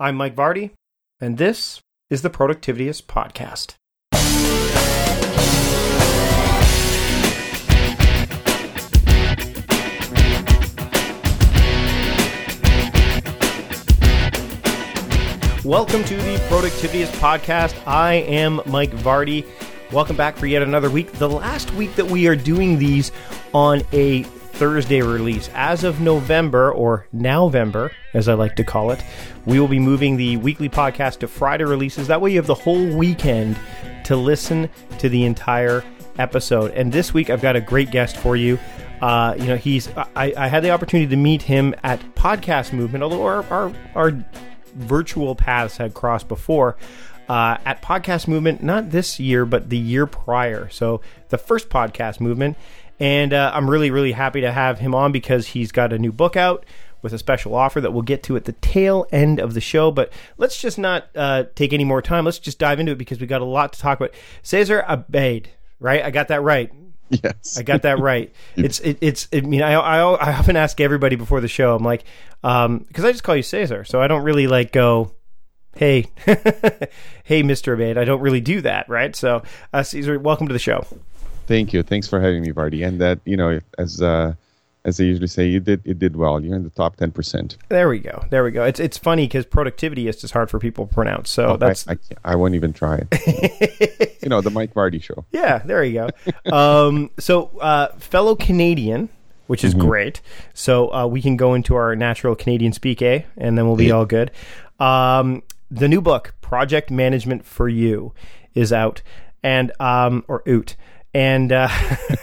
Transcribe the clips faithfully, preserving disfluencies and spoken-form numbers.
I'm Mike Vardy, and this is the Productivityist Podcast. Welcome to the Productivityist Podcast. I am Mike Vardy. Welcome back for yet another week. The last week that we are doing these on a Thursday release. As of November, or Nowvember, as I like to call it, we will be moving the weekly podcast to Friday releases. That way you have the whole weekend to listen to the entire episode. And this week I've got a great guest for you. Uh, you know, he's I, I had the opportunity to meet him at Podcast Movement, although our our, our virtual paths had crossed before. Uh, at Podcast Movement, not this year, but the year prior. So the first Podcast Movement. And uh, I'm really, really happy to have him on because he's got a new book out with a special offer that we'll get to at the tail end of the show. But let's just not uh, take any more time. Let's just dive into it because we got a lot to talk about. Cesar Abade, right? I got that right. Yes, I got that right. It's it, it's. I mean, I, I I often ask everybody before the show. I'm like, um, because I just call you Cesar, so I don't really like go, hey, hey, Mister Abade. I don't really do that, right? So, uh, Cesar, welcome to the show. Thank you. Thanks for having me, Vardy. And that, you know, as uh, as I usually say, you did it did well. You're in the top ten percent. There we go. There we go. It's it's funny because productivityist is hard for people to pronounce. So oh, that's I, I, I won't even try it. You know, the Mike Vardy show. Yeah, there you go. um, so uh, fellow Canadian, which is mm-hmm. great. So uh, we can go into our natural Canadian speak, eh? And then we'll be yeah. all good. Um, the new book, Project Management for You, is out, and um, or out. And uh,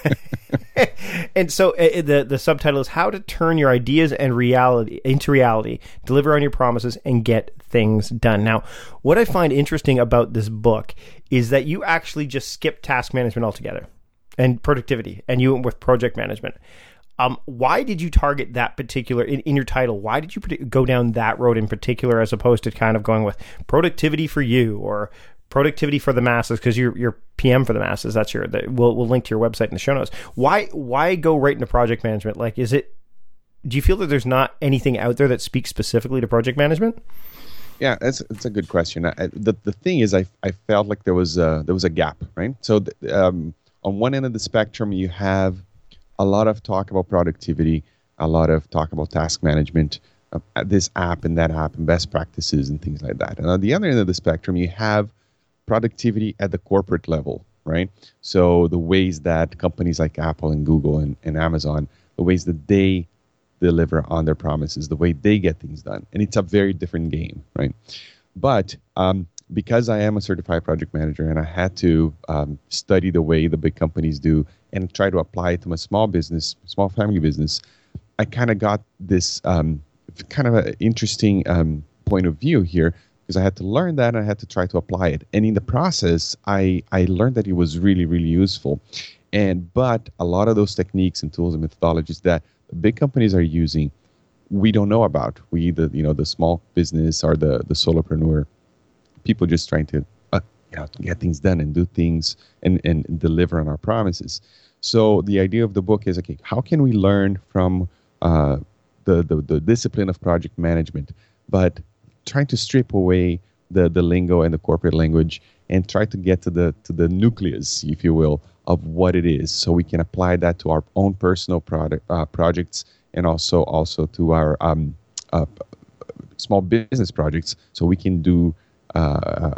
and so uh, the the subtitle is How to Turn Your Ideas and Reality into Reality, Deliver on Your Promises, and Get Things Done. Now, what I find interesting about this book is that you actually just skip task management altogether and productivity, and you went with project management. Um, why did you target that particular in, in your title? Why did you go down that road in particular, as opposed to kind of going with productivity for you or productivity for the masses, because you're you're P M for the masses. That's your. The, we'll we'll link to your website in the show notes. Why why go right into project management? Like, is it? Do you feel that there's not anything out there that speaks specifically to project management? Yeah, that's that's a good question. I, the the thing is, I I felt like there was a, there was a gap, right? So the, um, on one end of the spectrum, you have a lot of talk about productivity, a lot of talk about task management, uh, this app and that app, and best practices and things like that. And on the other end of the spectrum, you have productivity at the corporate level, right? So the ways that companies like Apple and Google and, and Amazon, the ways that they deliver on their promises, the way they get things done. And it's a very different game, right? But um, because I am a certified project manager and I had to um, study the way the big companies do and try to apply it to my small business, small family business, I kind of got this um, kind of an interesting um, point of view here, because I had to learn that and I had to try to apply it. And in the process, I, I learned that it was really, really useful. And but a lot of those techniques and tools and methodologies that the big companies are using, we don't know about. We, the you know, the small business or the, the solopreneur, people just trying to uh, you know, get things done and do things and, and deliver on our promises. So the idea of the book is, okay, how can we learn from uh, the, the, the discipline of project management, but trying to strip away the, the lingo and the corporate language and try to get to the to the nucleus, if you will, of what it is, so we can apply that to our own personal product uh, projects and also also to our um, uh, small business projects, so we can do uh,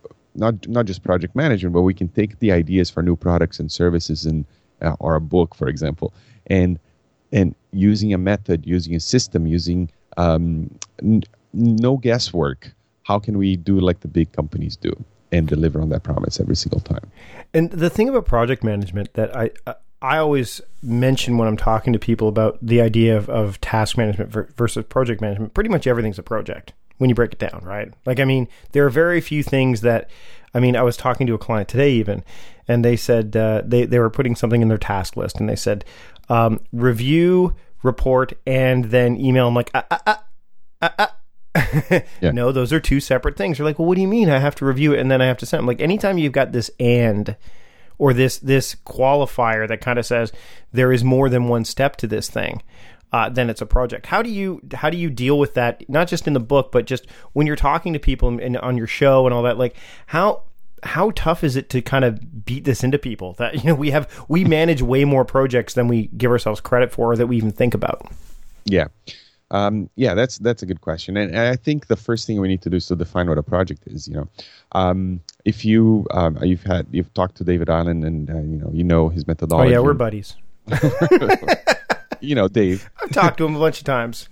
not not just project management, but we can take the ideas for new products and services and uh, or a book, for example, and and using a method, using a system, using um, n- no guesswork. How can we do like the big companies do and deliver on that promise every single time? And the thing about project management that I I always mention when I'm talking to people about the idea of, of task management versus project management, pretty much everything's a project when you break it down, right? Like, I mean, there are very few things that, I mean, I was talking to a client today even, and they said uh, they, they were putting something in their task list, and they said, um, review, report, and then email. I'm like, ah, ah, ah, ah, ah. Yeah. No, those are two separate things. You're like, well, what do you mean I have to review it and then I have to send it? Like, anytime you've got this and or this this qualifier that kind of says there is more than one step to this thing, uh, then it's a project. How do you how do you deal with that? Not just in the book, but just when you're talking to people and, and on your show and all that. Like how how tough is it to kind of beat this into people that, you know, we have we manage way more projects than we give ourselves credit for or that we even think about? Yeah. Um, yeah, that's that's a good question, and, and I think the first thing we need to do is to define what a project is. You know, um, if you um, you've had you've talked to David Allen, and uh, you know you know his methodology. Oh yeah, we're buddies. You know, Dave. I've talked to him a bunch of times.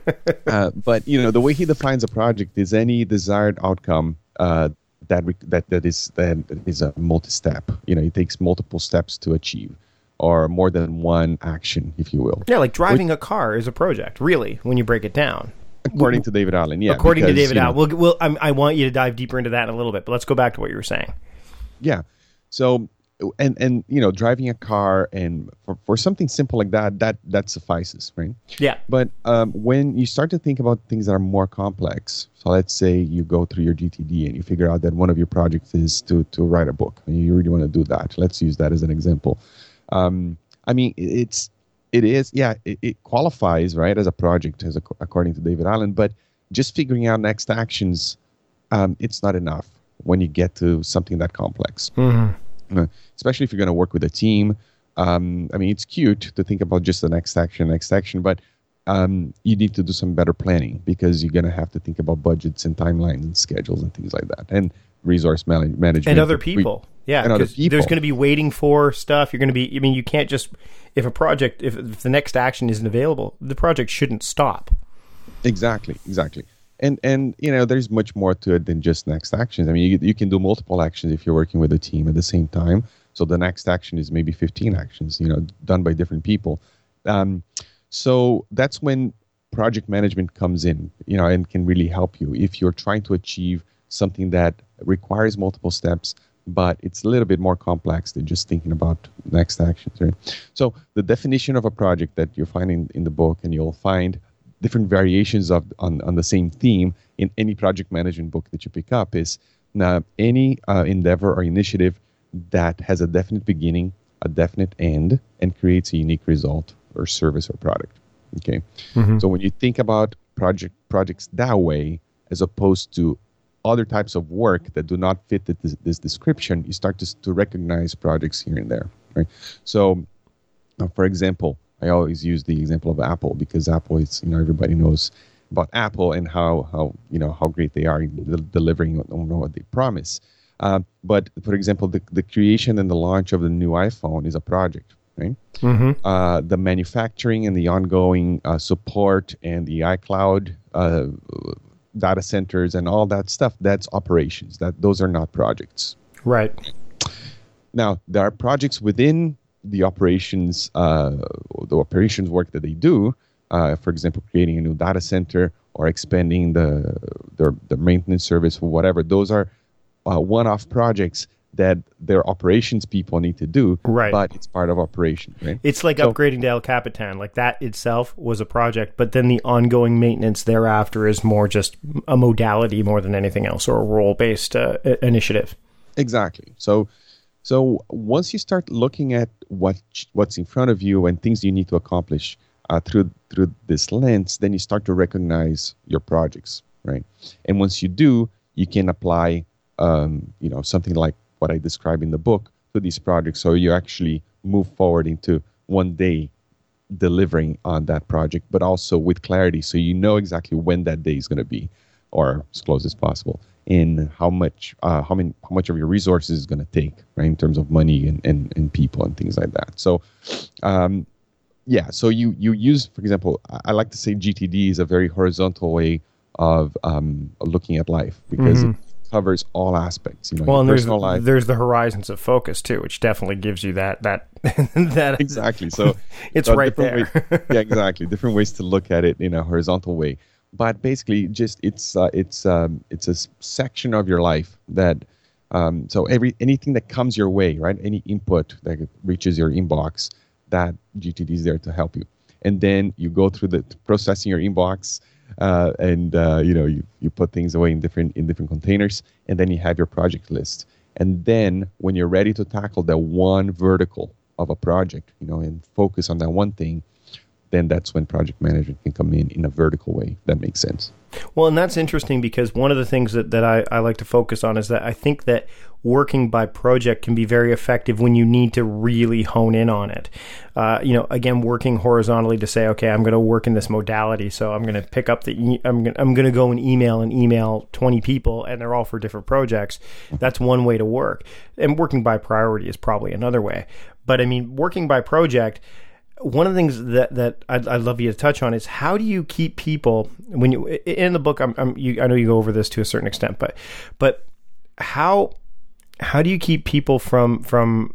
uh, but you know, the way he defines a project is any desired outcome uh, that re- that that is that is a multi-step. You know, it takes multiple steps to achieve, or more than one action, if you will. Yeah, like driving Which, a car is a project, really, when you break it down. According to David Allen, yeah. According because, to David you know, Allen. We'll, we'll, I'm, I want you to dive deeper into that in a little bit, but let's go back to what you were saying. Yeah. So, and, and you know, driving a car, and for, for something simple like that, that, that suffices, right? Yeah. But um, when you start to think about things that are more complex, so let's say you go through your G T D and you figure out that one of your projects is to, to write a book, and you really want to do that. Let's use that as an example. Um, I mean, it's, it is, yeah, it, it qualifies, right, as a project, as a, according to David Allen, but just figuring out next actions, um, it's not enough when you get to something that complex. Mm-hmm. Uh, especially if you're going to work with a team. Um, I mean, it's cute to think about just the next action, next action, but um, you need to do some better planning, because you're going to have to think about budgets and timelines and schedules and things like that, and resource man- management. And other people. Yeah, and other people. There's going to be waiting for stuff. You're going to be, I mean, you can't just, if a project, if, if the next action isn't available, the project shouldn't stop. Exactly, exactly. And, and you know, there's much more to it than just next actions. I mean, you, you can do multiple actions if you're working with a team at the same time. So the next action is maybe fifteen actions, you know, done by different people. Um, so that's when project management comes in, you know, and can really help you if you're trying to achieve something that requires multiple steps, but it's a little bit more complex than just thinking about next actions, right? So the definition of a project that you're finding in the book, and you'll find different variations of on, on the same theme in any project management book that you pick up, is uh, any uh, endeavor or initiative that has a definite beginning, a definite end, and creates a unique result or service or product. Okay, mm-hmm. So when you think about project projects that way, as opposed to other types of work that do not fit this, this description, you start to, to recognize projects here and there, right? So, uh, for example, I always use the example of Apple, because Apple is, you know, everybody knows about Apple and how, how you know, how great they are in de- delivering on what they promise. Uh, but, for example, the, the creation and the launch of the new iPhone is a project, right? Mm-hmm. Uh, the manufacturing and the ongoing uh, support and the iCloud uh, data centers and all that stuff, that's operations. That those are not projects. Right. Now, there are projects within the operations, uh, the operations work that they do. Uh, for example, creating a new data center or expanding the the, the maintenance service or whatever. Those are uh, one-off projects that their operations people need to do. Right. But it's part of operation. Right. It's like so, upgrading to El Capitan. Like that itself was a project, but then the ongoing maintenance thereafter is more just a modality more than anything else, or a role-based uh, initiative. Exactly. So. So once you start looking at what what's in front of you and things you need to accomplish uh, through through this lens, then you start to recognize your projects, right? And once you do, you can apply, um, you know, something like what I describe in the book to these projects. So you actually move forward into one day delivering on that project, but also with clarity, so you know exactly when that day is going to be, or as close as possible, in how much uh, how many how much of your resources is going to take, right, in terms of money and, and, and people and things like that. So um, yeah, so you you use, for example, I like to say G T D is a very horizontal way of, um, of looking at life, because mm-hmm. it covers all aspects. You know, well, and personal there's, life. There's the horizons of focus too, which definitely gives you that that that exactly. So it's so right there. Way, yeah, exactly. Different ways to look at it in a horizontal way. But basically, just it's uh, it's um, it's a section of your life that um, so every anything that comes your way, right? Any input that reaches your inbox, that G T D is there to help you. And then you go through the processing your inbox, uh, and uh, you know you, you put things away in different in different containers, and then you have your project list. And then when you're ready to tackle that one vertical of a project, you know, and focus on that one thing, then that's when project management can come in in a vertical way. That makes sense. Well, and that's interesting because one of the things that, that I, I like to focus on is that I think that working by project can be very effective when you need to really hone in on it. Uh, you know, again, working horizontally to say, okay, I'm going to work in this modality, so I'm going to pick up the, e- I'm going I'm going to go and email and email twenty people, and they're all for different projects. That's one way to work, and working by priority is probably another way. But I mean, working by project. One of the things that, that I'd, I'd love you to touch on is how do you keep people when you in the book? I'm, I'm you, I know you go over this to a certain extent, but but how how do you keep people from from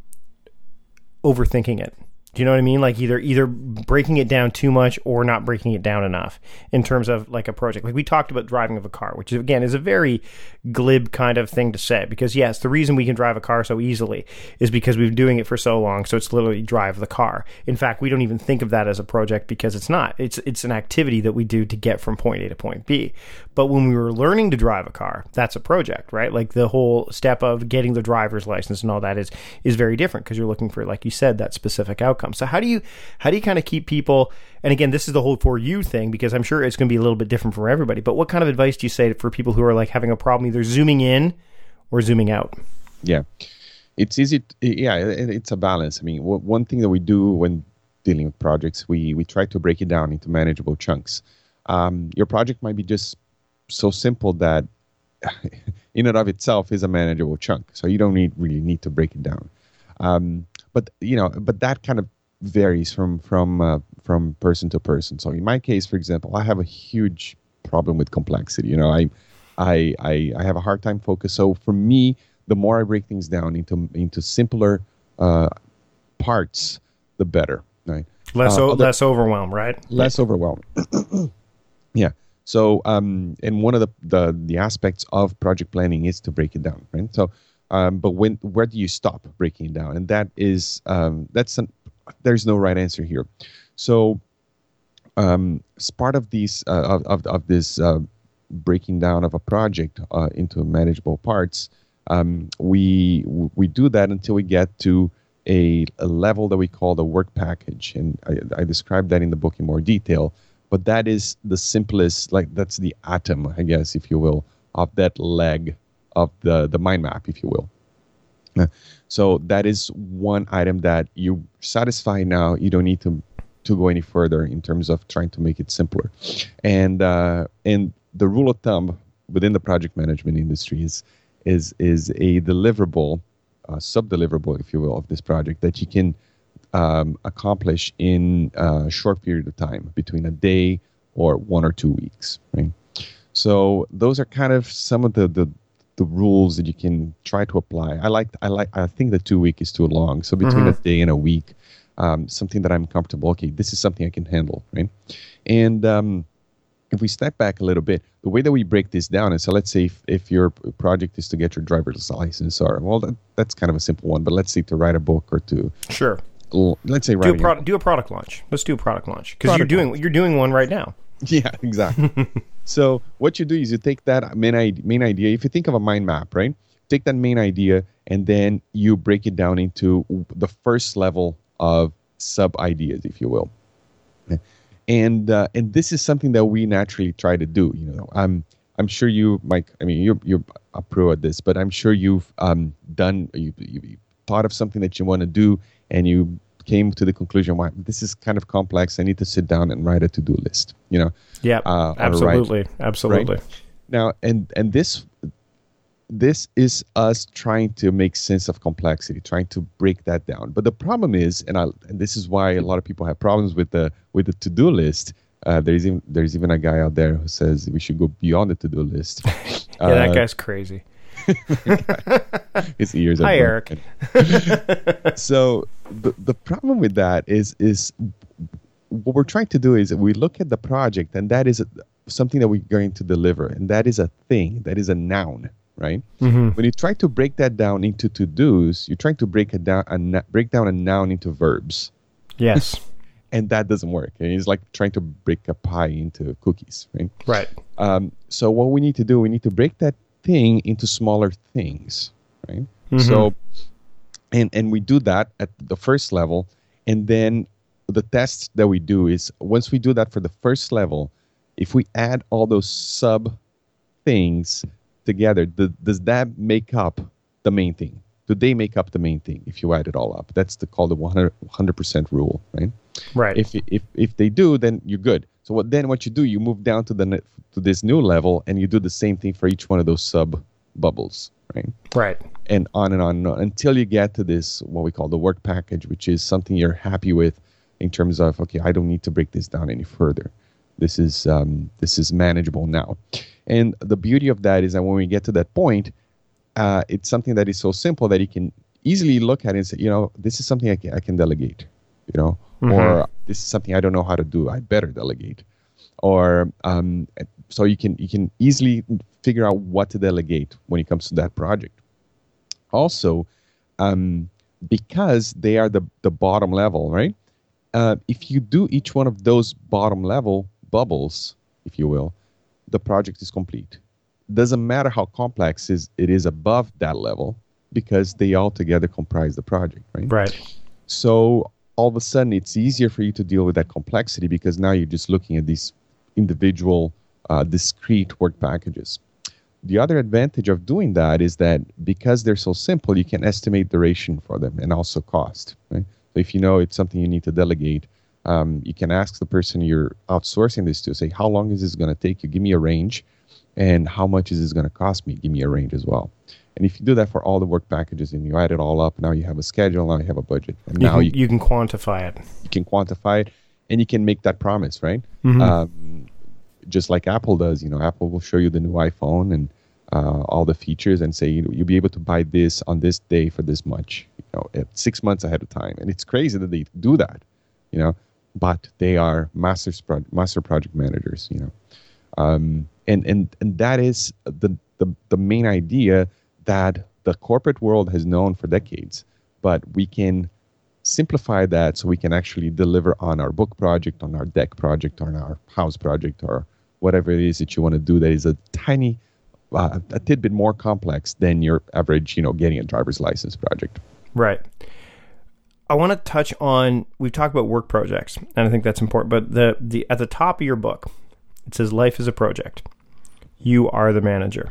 overthinking it? Do you know what I mean? Like either either breaking it down too much or not breaking it down enough in terms of like a project. Like we talked about driving of a car, which again is a very glib kind of thing to say because yes, the reason we can drive a car so easily is because we've been doing it for so long. So it's literally drive the car. In fact, we don't even think of that as a project because it's not. It's it's an activity that we do to get from point A to point B. But when we were learning to drive a car, that's a project, right? Like the whole step of getting the driver's license and all that is is very different because you're looking for, like you said, that specific outcome. So how do you how do you kind of keep people? And again, this is the whole for you thing because I'm sure it's going to be a little bit different for everybody. But what kind of advice do you say for people who are like having a problem either zooming in or zooming out? Yeah, it's easy. To, yeah, it's a balance. I mean, one thing that we do when dealing with projects, we we try to break it down into manageable chunks. Um, your project might be just so simple that in and of itself is a manageable chunk. So you don't need really need to break it down. Um, but you know, but that kind of varies from from uh, from person to person. So in my case, for example, I have a huge problem with complexity. You know, I I I, I have a hard time focus. So for me, the more I break things down into into simpler uh, parts, the better. Right? Less uh, o- other, less overwhelm, right? Less overwhelming. Yeah. So, um, and one of the, the the aspects of project planning is to break it down, right? So, um, but when where do you stop breaking it down? And that is um, that's an, there's no right answer here. So, um, as part of these uh, of, of of this uh, breaking down of a project uh, into manageable parts, um, we we do that until we get to a, a level that we call the work package, and I, I describe that in the book in more detail. But that is the simplest, like that's the atom, I guess, if you will, of that leg of the, the mind map, if you will. Uh, so that is one item that you satisfy now. You don't need to to go any further in terms of trying to make it simpler. And uh, and the rule of thumb within the project management industry is is is a deliverable, uh, sub-deliverable, if you will, of this project that you can Um, accomplish in a short period of time, between a day or one or two weeks. Right? So those are kind of some of the, the the rules that you can try to apply. I like I like I think the two week is too long. So between mm-hmm. a day and a week, um, something that I'm comfortable. Okay, this is something I can handle. Right? And um, if we step back a little bit, the way that we break this down is, so let's say if, if your project is to get your driver's license, or well, that, that's kind of a simple one. But let's say to write a book or to sure. Let's say do a, pro- do a product launch. Let's do a product launch because you're doing launch. you're doing one right now. Yeah, exactly. So what you do is you take that main idea, main idea. If you think of a mind map, right? Take that main idea and then you break it down into the first level of sub ideas, if you will. And uh, and this is something that we naturally try to do. You know, I'm I'm sure you, Mike. I mean, you're you're a pro at this, but I'm sure you've um, done you you thought of something that you want to do. And you came to the conclusion, "Wow, this is kind of complex. I need to sit down and write a to-do list." You know. Yeah. Uh, absolutely. Write, absolutely. Right? Now, and and this this is us trying to make sense of complexity, trying to break that down. But the problem is, and, I, and this is why a lot of people have problems with the with the to-do list. Uh, there's even there's even a guy out there who says we should go beyond the to-do list. Yeah, uh, that guy's crazy. His ears are Hi, Eric. So the the problem with that is is what we're trying to do is we look at the project, and that is a, something that we're going to deliver, and that is a thing, that is a noun, right? Mm-hmm. When you try to break that down into to-dos, you're trying to break it down a break down a noun into verbs. Yes. And that doesn't work. And it's like trying to break a pie into cookies, right? Right. Um, so what we need to do, we need to break that thing into smaller things, right? Mm-hmm. So, and and we do that at the first level, and then the test that we do is once we do that for the first level, if we add all those sub things together, the, does that make up the main thing? Do they make up the main thing if you add it all up? That's the called the one hundred percent rule, right? Right. If if if they do, then you're good. So what then what you do, you move down to the ne- to this new level, and you do the same thing for each one of those sub bubbles, right? Right. And on and on and on until you get to this what we call the work package, which is something you're happy with in terms of, okay, I don't need to break this down any further. This is um, this is manageable now. And the beauty of that is that when we get to that point, uh, it's something that is so simple that you can easily look at it and say, you know, this is something I can, I can delegate, you know, mm-hmm. or this is something I don't know how to do. I better delegate. Or um, so you can you can easily figure out what to delegate when it comes to that project. Also, um, because they are the, the bottom level, right? Uh, if you do each one of those bottom level bubbles, if you will, the project is complete. Doesn't matter how complex is it is above that level because they all together comprise the project, right? Right. So all of a sudden it's easier for you to deal with that complexity because now you're just looking at these individual uh, discrete work packages. The other advantage of doing that is that because they're so simple, you can estimate duration for them and also cost, right? So if you know it's something you need to delegate, um, you can ask the person you're outsourcing this to, say, how long is this going to take you? Give me a range. And how much is this going to cost me? Give me a range as well. And if you do that for all the work packages and you add it all up, now you have a schedule, now you have a budget. And you now can, you, you can quantify it. You can quantify it and you can make that promise, right? Mm-hmm. Um, just like Apple does. You know, Apple will show you the new iPhone and uh, all the features and say, you know, you'll be able to buy this on this day for this much, you know, at six months ahead of time. And it's crazy that they do that, you know, but they are master, pro- master project managers, you know. Um, and, and, and that is the, the, the main idea that the corporate world has known for decades, but we can simplify that so we can actually deliver on our book project, on our deck project, on our house project, or whatever it is that you want to do that is a tiny, uh, a tidbit more complex than your average, you know, getting a driver's license project. Right. I want to touch on, we've talked about work projects, and I think that's important, but the, the at the top of your book, it says life is a project. You are the manager.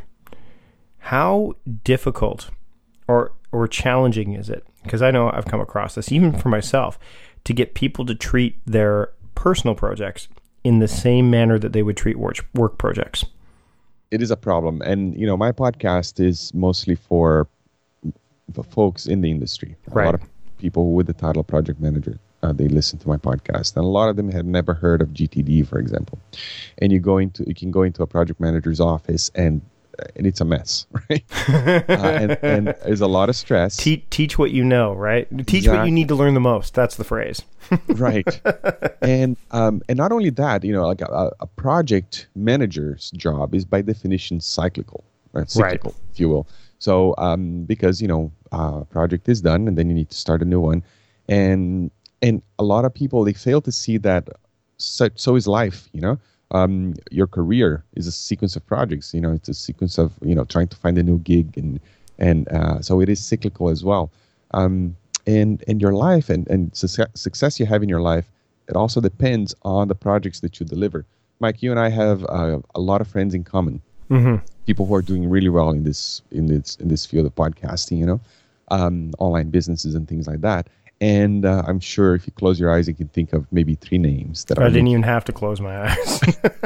How difficult or or challenging is it? Because I know I've come across this, even for myself, to get people to treat their personal projects in the same manner that they would treat work, work projects. It is a problem. And, you know, my podcast is mostly for, for folks in the industry. A right. lot of people with the title project manager, uh, they listen to my podcast. And a lot of them have never heard of G T D, for example. And you go into, you can go into a project manager's office and and it's a mess, right? uh, and, and there's a lot of stress. Teach, teach what you know, right? Teach exactly. what you need to learn the most. That's the phrase. Right. And um, and not only that, you know, like a, a project manager's job is by definition cyclical, right? Cyclical, right. if you will. So um, because, you know, a uh, project is done and then you need to start a new one. And and a lot of people, they fail to see that so, so is life, you know? Um, your career is a sequence of projects. You know, it's a sequence of, you know, trying to find a new gig, and and uh, so it is cyclical as well. Um, and and your life and and success, success you have in your life, it also depends on the projects that you deliver. Mike, you and I have uh, a lot of friends in common. Mm-hmm. People who are doing really well in this in this in this field of podcasting. You know, um, online businesses and things like that. And uh, I'm sure if you close your eyes, you can think of maybe three names that I are. I didn't even have to close my eyes.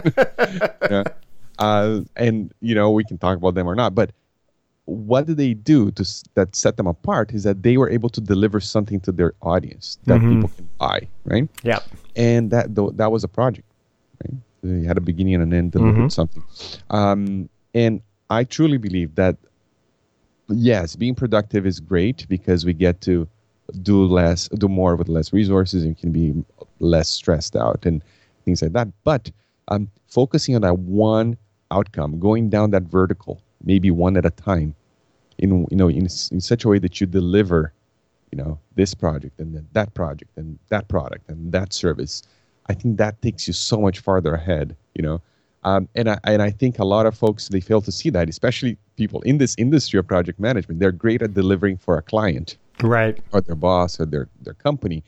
yeah. Uh, and, you know, we can talk about them or not. But what do they do to that set them apart is that they were able to deliver something to their audience that mm-hmm. people can buy, right? Yeah. And that th- that was a project, right? They had a beginning and an end, delivered mm-hmm. something. Um, and I truly believe that, yes, being productive is great because we get to do less, do more with less resources, and can be less stressed out and things like that. But um, focusing on that one outcome, going down that vertical, maybe one at a time, in you know, in in such a way that you deliver, you know, this project and then that project and that product and that service. I think that takes you so much farther ahead, you know. Um, and I and I think a lot of folks, they fail to see that, especially people in this industry of project management. They're great at delivering for a client. Right. Or their boss or their, their company.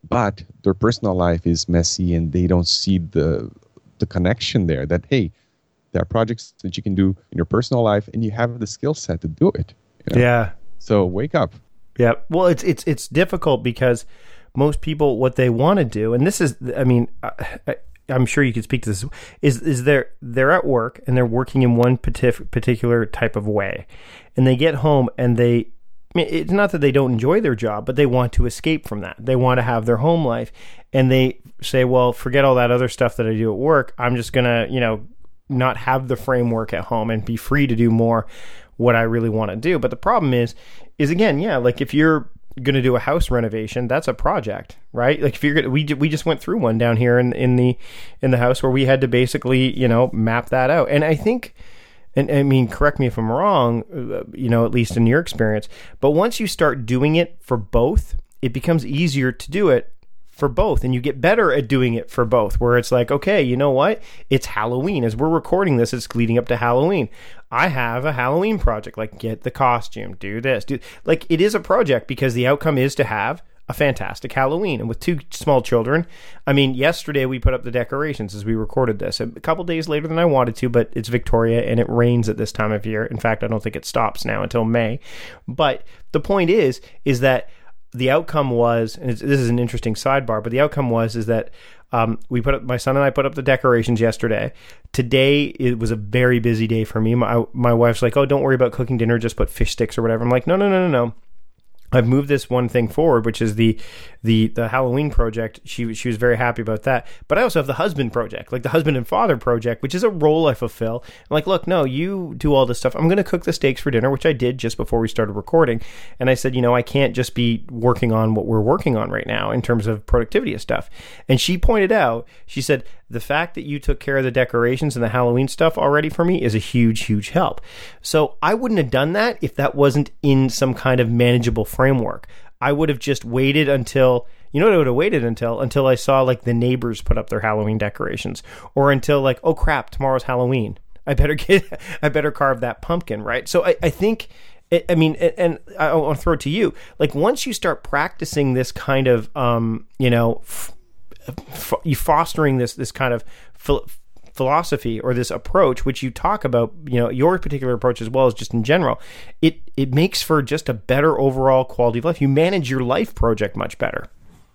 but their personal life is messy and they don't see the the connection there. That hey, there are projects that you can do in your personal life, and you have the skill set to do it. You know? Yeah. So wake up. Yeah. Well, it's it's it's difficult because most people, what they want to do, and this is, I mean, I, I'm sure you could speak to this, is is they're they're at work and they're working in one partic- particular type of way, and they get home and they. I mean, it's not that they don't enjoy their job, but they want to escape from that. They want to have their home life, and they say, "Well, forget all that other stuff that I do at work. I'm just gonna, you know, not have the framework at home and be free to do more what I really want to do." But the problem is, is again, yeah, like if you're going to do a house renovation, that's a project, right? Like if you're going to, we we just went through one down here in in the in the house where we had to basically, you know, map that out. And I think. And I mean, correct me if I'm wrong, you know, at least in your experience, but once you start doing it for both, it becomes easier to do it for both. And you get better at doing it for both, where it's like, okay, you know what? It's Halloween. As we're recording this, it's leading up to Halloween. I have a Halloween project, like get the costume, do this, do like it is a project because the outcome is to have a fantastic Halloween. And with two small children, I mean, yesterday we put up the decorations as we recorded this, a couple days later than I wanted to, but it's Victoria and it rains at this time of year. In fact, I don't think it stops now until May. But the point is, is that the outcome was, and it's, this is an interesting sidebar, but the outcome was, is that um, we put up, my son and I put up the decorations yesterday. Today, it was a very busy day for me. My, my wife's like, oh, don't worry about cooking dinner, just put fish sticks or whatever. I'm like, no, no, no, no, no. I've moved this one thing forward, which is the the the Halloween project. She she was very happy about that. But I also have the husband project, like the husband and father project, which is a role I fulfill. I'm like, look, no, you do all this stuff. I'm going to cook the steaks for dinner, which I did just before we started recording. And I said, you know, I can't just be working on what we're working on right now in terms of productivity and stuff. And she pointed out, she said, the fact that you took care of the decorations and the Halloween stuff already for me is a huge, huge help. So I wouldn't have done that if that wasn't in some kind of manageable framework. I would have just waited until, you know what I would have waited until? Until I saw like the neighbors put up their Halloween decorations, or until like, oh crap, tomorrow's Halloween. I better get, I better carve that pumpkin, right? So I, I think, I mean, and I want to throw it to you. Like once you start practicing this kind of, um, you know, f- you fostering this this kind of ph- philosophy or this approach, which you talk about, you know, your particular approach as well as just in general, it it makes for just a better overall quality of life. You manage your life project much better.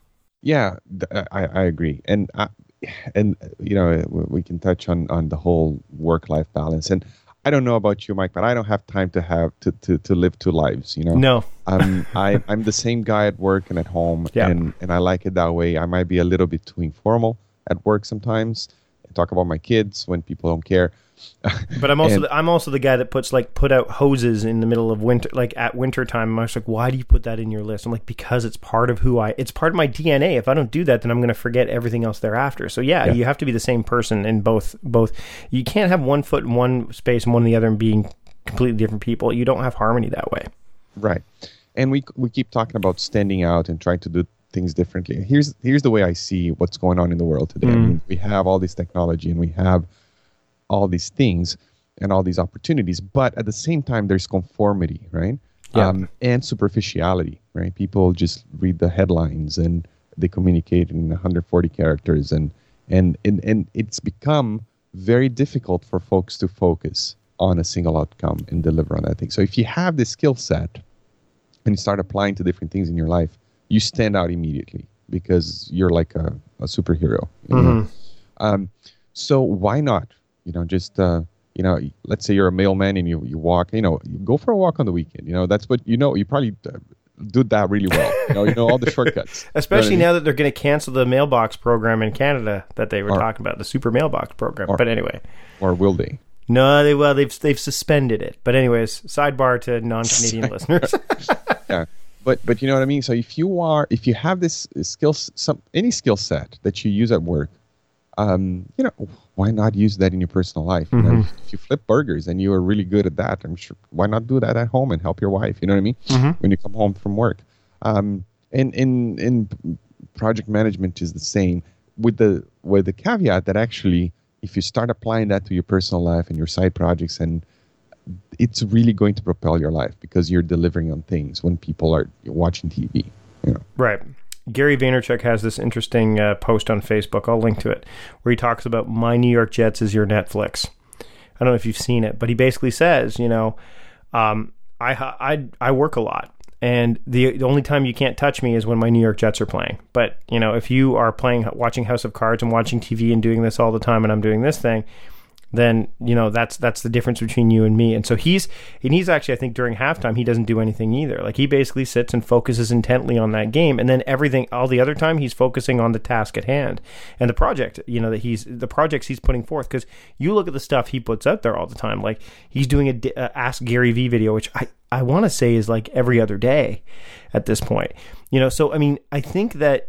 Yeah, I, I agree, and I, and you know we can touch on on the whole work life balance. And I don't know about you, Mike, but I don't have time to have to, to, to live two lives, you know? No. um, I, I'm the same guy at work and at home, yeah. and, and I like it that way. I might be a little bit too informal at work sometimes. I talk about my kids when people don't care. But I'm also and, the, I'm also the guy that puts like put out hoses in the middle of winter, like at winter time. I'm just like, why do you put that in your list? I'm like, because it's part of who I. It's part of my D N A. If I don't do that, then I'm going to forget everything else thereafter. So yeah, yeah, you have to be the same person in both. Both you can't have one foot in one space and one in the other and being completely different people. You don't have harmony that way. Right, and we we keep talking about standing out and trying to do things differently. Here's here's the way I see what's going on in the world today. Mm. I mean, we have all this technology and we have all these things and all these opportunities, but at the same time, there's conformity, right? Yeah. Um, and superficiality, right? People just read the headlines and they communicate in one hundred forty characters, and and and, and it's become very difficult for folks to focus on a single outcome and deliver on that thing. So if you have this skill set and you start applying to different things in your life, you stand out immediately because you're like a, a superhero. You know? Mm-hmm. Um, so why not? You know, just, uh, you know, let's say you're a mailman and you, you walk, you know, you go for a walk on the weekend. You know, that's what, you know, you probably uh, do that really well. You know, you know all the shortcuts. Especially you know now I mean? that they're going to cancel the mailbox program in Canada that they were or, talking about, the super mailbox program. Or, but anyway. Or will they? No, they well, they've they've suspended it. But anyways, sidebar to non-Canadian listeners. Yeah. But but you know what I mean? So if you are, if you have this skill, some any skill set that you use at work, um, you know, why not use that in your personal life? Mm-hmm. You know, if, if you flip burgers and you are really good at that, I'm sure, why not do that at home and help your wife? You know what I mean? Mm-hmm. When you come home from work. Um, and in in project management is the same, with the with the caveat that actually, if you start applying that to your personal life and your side projects, and it's really going to propel your life because you're delivering on things when people are watching T V. You know? Right. Gary Vaynerchuk has this interesting uh, post on Facebook. I'll link to it, where he talks about my New York Jets is your Netflix. I don't know if you've seen it, but he basically says, you know, um, I, I I work a lot, and the the only time you can't touch me is when my New York Jets are playing. But you know, if you are playing, watching House of Cards and watching T V and doing this all the time, and I'm doing this thing, then you know that's that's the difference between you and me. And so he's and he's actually, I think during halftime he doesn't do anything either. Like he basically sits and focuses intently on that game, and then everything all the other time he's focusing on the task at hand and the project. You know that he's the projects he's putting forth. Because you look at the stuff he puts out there all the time. Like he's doing a, a Ask Gary V video, which I I want to say is like every other day at this point. You know, so I mean I think that,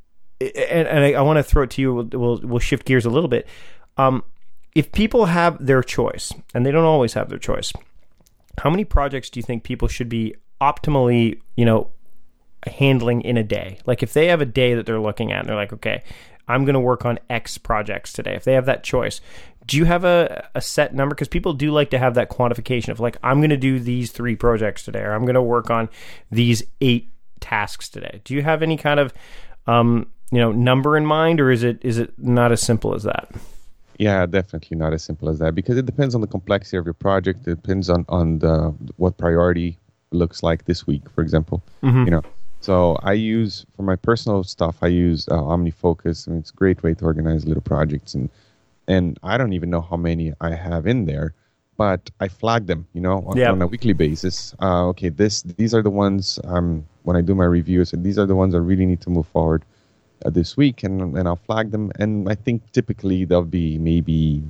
and, and I, I want to throw it to you. We'll, we'll we'll shift gears a little bit. Um, If people have their choice, and they don't always have their choice, how many projects do you think people should be optimally, you know, handling in a day? Like if they have a day that they're looking at and they're like, okay, I'm going to work on X projects today. If they have that choice, do you have a, a set number? Because people do like to have that quantification of like, I'm going to do these three projects today, or I'm going to work on these eight tasks today. Do you have any kind of, um, you know, number in mind, or is it is it not as simple as that? Yeah, definitely not as simple as that, because it depends on the complexity of your project. It depends on, on the what priority looks like this week, for example. Mm-hmm. You know, so I use, for my personal stuff, I use uh, OmniFocus, and it's a great way to organize little projects. And and I don't even know how many I have in there, but I flag them, you know, on, yep. on a weekly basis. Uh, okay, this these are the ones, um, when I do my reviews, and these are the ones I really need to move forward Uh, this week, and and I'll flag them. And I think typically there'll be maybe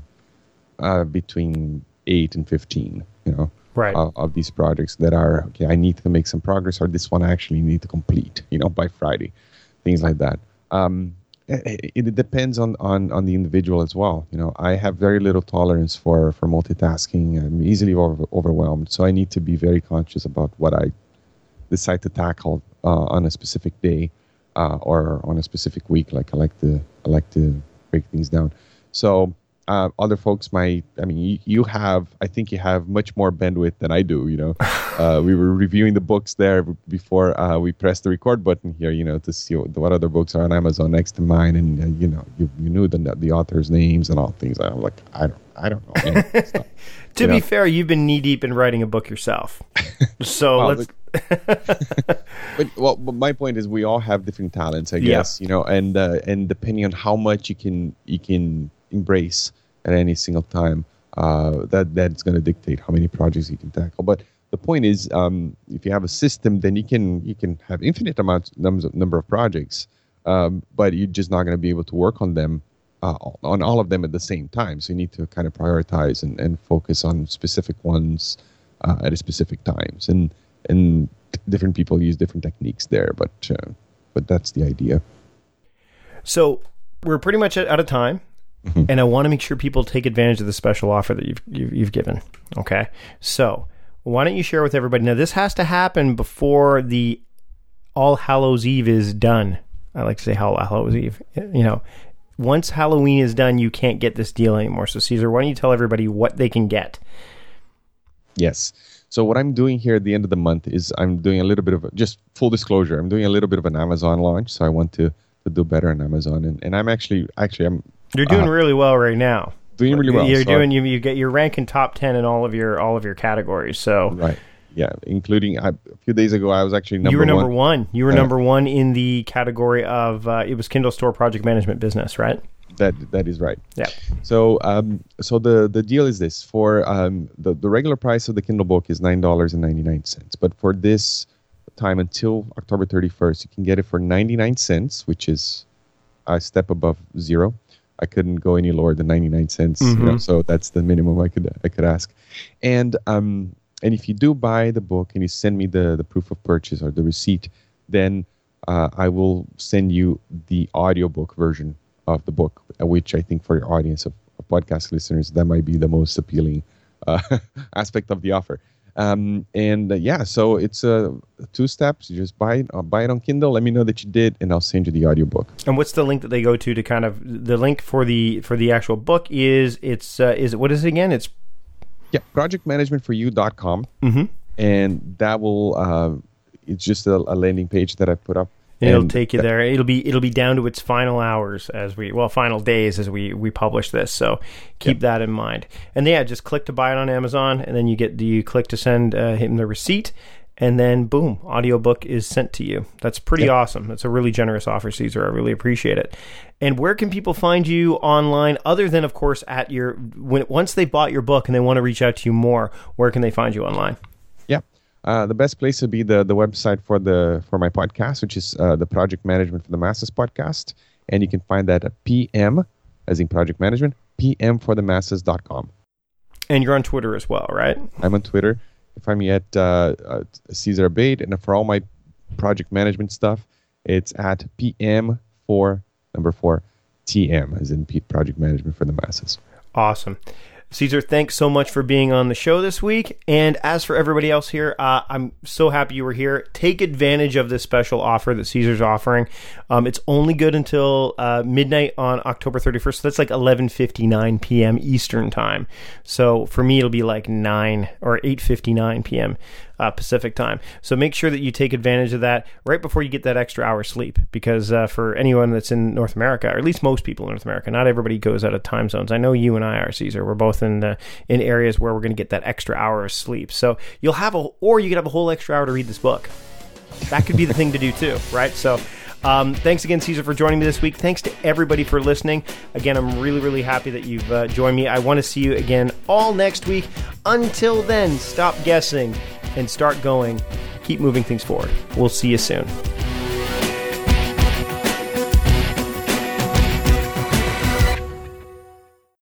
uh, between eight and fifteen, you know, right. uh, of these projects that are, okay, I need to make some progress, or this one I actually need to complete, you know, by Friday, things like that. Um, it, it depends on, on, on the individual as well. You know, I have very little tolerance for, for multitasking. I'm easily over, overwhelmed. So I need to be very conscious about what I decide to tackle uh, on a specific day. Uh, or on a specific week. Like I like to, I like to break things down. So uh, other folks might, I mean, you, you have, I think you have much more bandwidth than I do. You know, uh, we were reviewing the books there before uh, we pressed the record button here. You know, to see what, what other books are on Amazon next to mine, and uh, you know, you, you knew the the authors' names and all things. I'm like, I don't, I don't know. Any of that stuff. To you be know? fair, you've been knee deep in writing a book yourself. So well, let's. but well, but my point is, we all have different talents, I Yeah. guess. You know, and uh, and depending on how much you can you can embrace at any single time, uh, that that's going to dictate how many projects you can tackle. But the point is, um, if you have a system, then you can you can have infinite amounts numbers number of projects, um, but you're just not going to be able to work on them. Uh, on all of them at the same time. So you need to kind of prioritize and, and focus on specific ones uh, at a specific times. And and different people use different techniques there, but uh, but that's the idea. So we're pretty much out of time, mm-hmm. and I want to make sure people take advantage of the special offer that you've, you've you've given. Okay, so why don't you share with everybody? Now this has to happen before the All Hallows Eve is done. I like to say All Hallows Eve. You know. Once Halloween is done, you can't get this deal anymore. So, Cesar, why don't you tell everybody what they can get? Yes. So what I'm doing here at the end of the month is I'm doing a little bit of, a, just full disclosure, I'm doing a little bit of an Amazon launch. So I want to, to do better on Amazon. And, and I'm actually, actually, I'm... You're doing uh, really well right now. Doing really well. You're so doing, you, you get, you're ranking top ten in all of your, all of your categories. So... Right. Yeah, including I, a few days ago, I was actually number one. You were number one. one. You were uh, number one in the category of, uh, it was Kindle Store Project Management Business, right? That That is right. Yeah. So um, so the, the deal is this. For um, the, the regular price of the Kindle book is nine dollars and ninety-nine cents. But for this time until October thirty-first, you can get it for ninety-nine cents, which is a step above zero. I couldn't go any lower than ninety-nine cents. Mm-hmm. You know, so that's the minimum I could I could ask. And... um. And if you do buy the book and you send me the, the proof of purchase or the receipt, then uh, I will send you the audiobook version of the book, which I think for your audience of, of podcast listeners, that might be the most appealing uh, aspect of the offer. Um, and uh, yeah, so it's uh, two steps. You just buy it, uh, buy it on Kindle. Let me know that you did, and I'll send you the audiobook. And what's the link that they go to to kind of, the link for the for the actual book is, it's, uh, is what is it again? It's Yeah, project management for you dot com. Mm-hmm. And that will, uh, it's just a, a landing page that I put up. It'll And take you that- there. It'll be it'll be down to its final hours as we well final days as we we publish this. So keep Yep. that in mind. And yeah, just click to buy it on Amazon, and then you get you click to send uh, him the receipt, and then boom, audiobook is sent to you. That's pretty Yep. awesome. That's a really generous offer, Caesar. I really appreciate it. And where can people find you online, other than of course at your when once they bought your book and they want to reach out to you more? Where can they find you online? Yeah. Uh, the best place would be the, the website for the for my podcast, which is uh, the Project Management for the Masses podcast. And you can find that at P M, as in Project Management, P M for the masses dot com. And you're on Twitter as well, right? I'm on Twitter. You can find me at uh, uh, Caesar Abate. And for all my project management stuff, it's at P M for number four, T M, as in P- Project Management for the Masses. Awesome. Caesar, thanks so much for being on the show this week. And as for everybody else here, uh, I'm so happy you were here. Take advantage of this special offer that Caesar's offering. Um, it's only good until uh, midnight on October thirty-first. So that's like eleven fifty-nine p.m. Eastern time. So for me, it'll be like nine or eight fifty-nine p.m. Uh, Pacific time. So make sure that you take advantage of that right before you get that extra hour sleep, because uh, for anyone that's in North America, or at least most people in North America, not everybody goes out of time zones. I know you and I are, Caesar. We're both in uh, in areas where we're going to get that extra hour of sleep. So you'll have a, or you could have a whole extra hour to read this book. That could be the thing to do too, right? So um, thanks again, Caesar, for joining me this week. Thanks to everybody for listening. Again, I'm really, really happy that you've uh, joined me. I want to see you again all next week. Until then, stop guessing and start going. Keep moving things forward. We'll see you soon.